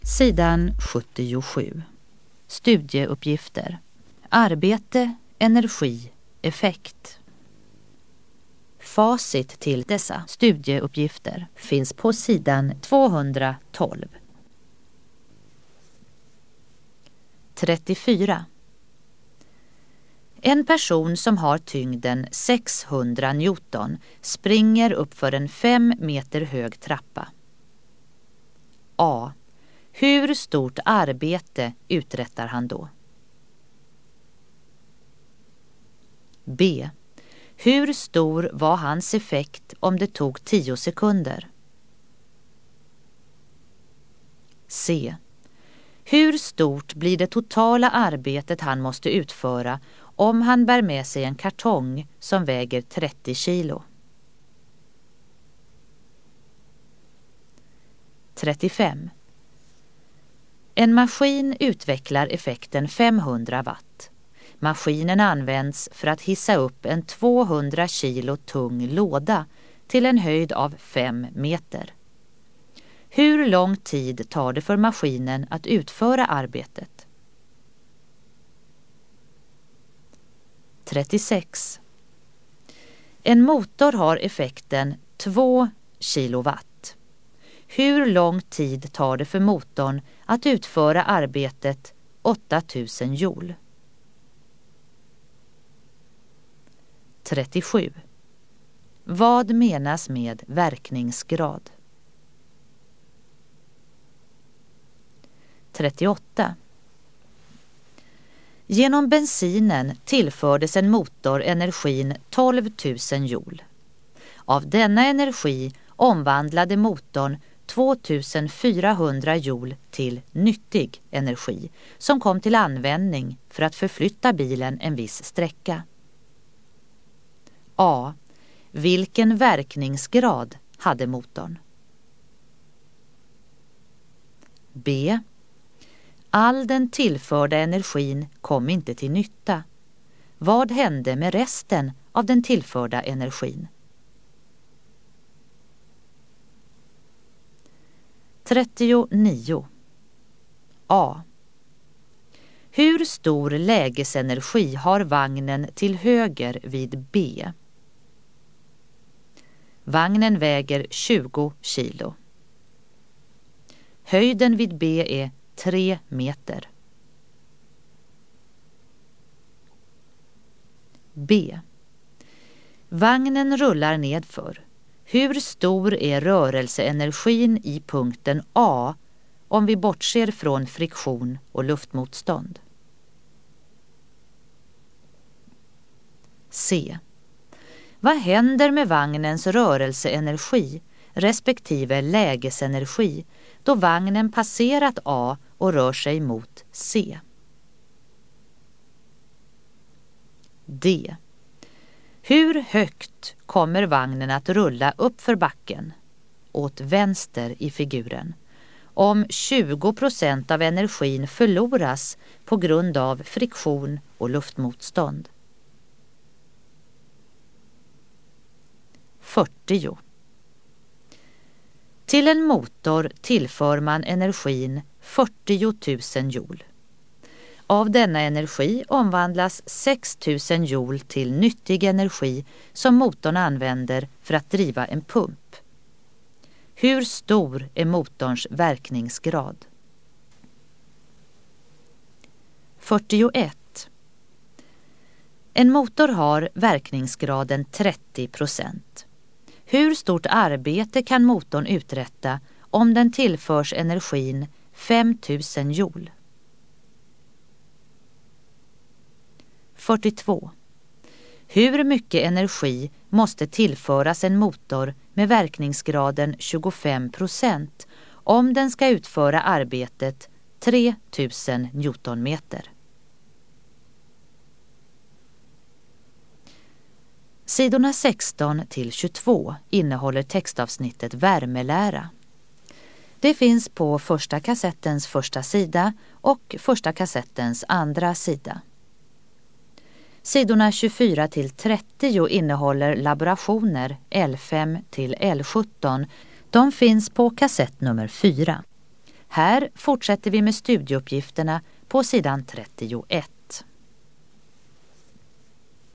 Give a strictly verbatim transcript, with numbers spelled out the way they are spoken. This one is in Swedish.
Sidan sjuttiosju. Studieuppgifter. Arbete, energi, effekt. Facit till dessa studieuppgifter finns på sidan tvåhundratolv. trettiofyra. En person som har tyngden sexhundra newton springer upp för en fem meter hög trappa. A. Hur stort arbete uträttar han då? B. Hur stor var hans effekt om det tog tio sekunder? C. Hur stort blir det totala arbetet han måste utföra om han bär med sig en kartong som väger trettio kilo? trettiofem. En maskin utvecklar effekten femhundra watt. Maskinen används för att hissa upp en tvåhundra kilo tung låda till en höjd av fem meter. Hur lång tid tar det för maskinen att utföra arbetet? trettiosex. En motor har effekten två kilowatt. Hur lång tid tar det för motorn att utföra arbetet åttatusen joule? trettiosju. Vad menas med verkningsgrad? trettioåtta. Genom bensinen tillfördes en motor energin tolv tusen joule. Av denna energi omvandlade motorn tvåtusenfyrahundra joule till nyttig energi som kom till användning för att förflytta bilen en viss sträcka. A. Vilken verkningsgrad hade motorn? B. All den tillförda energin kom inte till nytta. Vad hände med resten av den tillförda energin? trettionio. A. Hur stor lägesenergi har vagnen till höger vid B? Vagnen väger tjugo kilo. Höjden vid B är tre meter. B. Vagnen rullar nedför. Hur stor är rörelseenergin i punkten A om vi bortser från friktion och luftmotstånd? C. Vad händer med vagnens rörelseenergi respektive lägesenergi då vagnen passerat A och rör sig mot C? D. Hur högt kommer vagnen att rulla upp för backen, åt vänster i figuren, om tjugo procent av energin förloras på grund av friktion och luftmotstånd? fyrtio. Till en motor tillför man energin fyrtio tusen joule. Av denna energi omvandlas sex tusen joule till nyttig energi som motorn använder för att driva en pump. Hur stor är motorns verkningsgrad? fyrtioett. En motor har verkningsgraden trettio procent. Hur stort arbete kan motorn uträtta om den tillförs energin fem tusen joule? fyrtiotvå. Hur mycket energi måste tillföras en motor med verkningsgraden tjugofem procent om den ska utföra arbetet tre tusen newtonmeter? Sidorna sexton till tjugotvå innehåller textavsnittet värmelära. Det finns på första kassettens första sida och första kassettens andra sida. Sidorna tjugofyra till trettio innehåller laborationer L fem till L sjutton. De finns på kassett nummer fyra. Här fortsätter vi med studieuppgifterna på sidan trettioett.